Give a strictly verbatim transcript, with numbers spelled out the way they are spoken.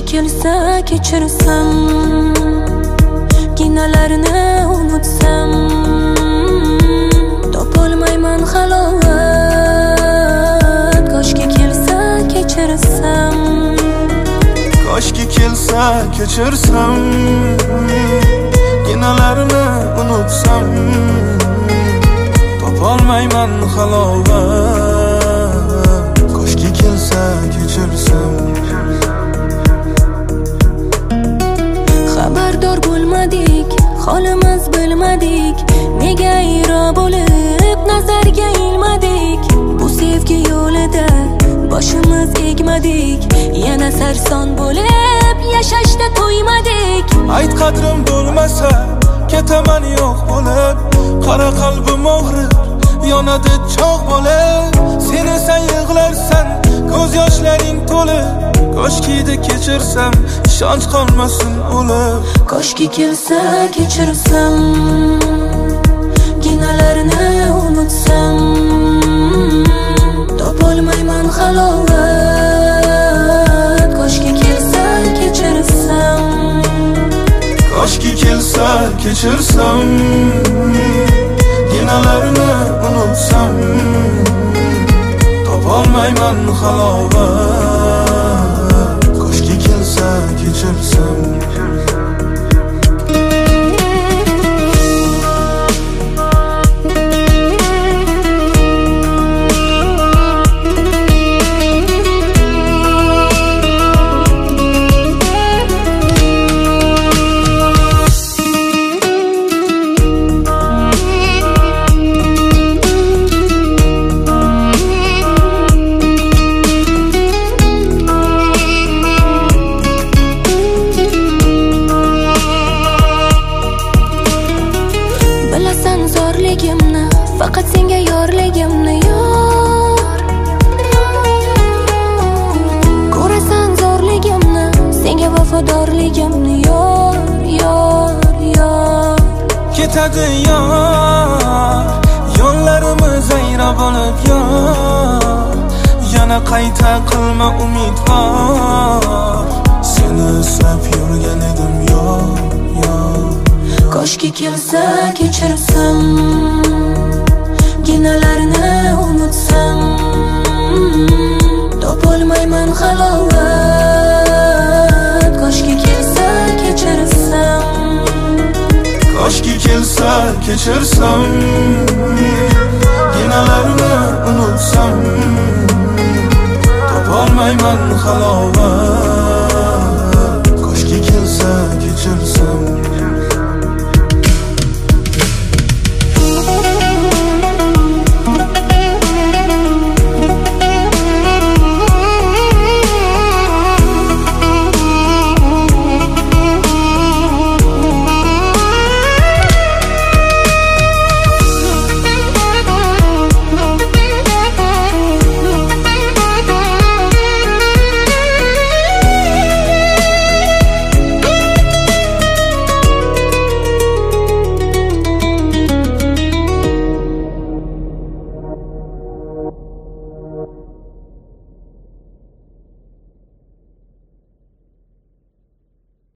kelsa kechirsam, ginalarni unutsam, topolmayman halovat. Koshki kelsa kechirsam, koshki kelsa kechirsam, ginalarni unutsam, topolmayman halovat. Koshki kelsa kechirsam. Xabardor bo'lmadik, holimiz bilmadik, nega iro bo'lib nazarga ilmadik. Bu sevgi yo'lida boshimiz egmadik, yana sarson bo'lib yashashda to'ymadik. Ayt qadrim bo'lmasa ketaman yo'q bo'lib, qara qalbim og'rir, yonadi cho'g' bo'lib. Seni sen yig'larsan, ko'z yoshlaring to'lib. Koshkida kechirsam, ishonch qolmasin o'lib. Koshki kelsa kechirsam, ginalarni unutsam, topolmayman halovat. Koshki kelsa kechirsam, koshki kelsa kechirsam, ginalarni unutsam, topolmayman halovat. Koshki kelsa kechirsam. Bilasan zo'rligimni, faqat senga yorligimni, yor. Ko'rasan zo'rligimni, senga vafodorligimni, yor, yor, yor. Ketadi yor, yo'llarimiz ayro bo'lib, yor. Yana qayta qilma umid bor, seni izlab yurgan edim, yor, yor. Koshki kelsa kechirsam, ginalarni unutsam, topolmayman halovat. Koshki kelsa kechirsam, koshki kelsa kechirsam, ginalarni unutsam, topolmayman halovat.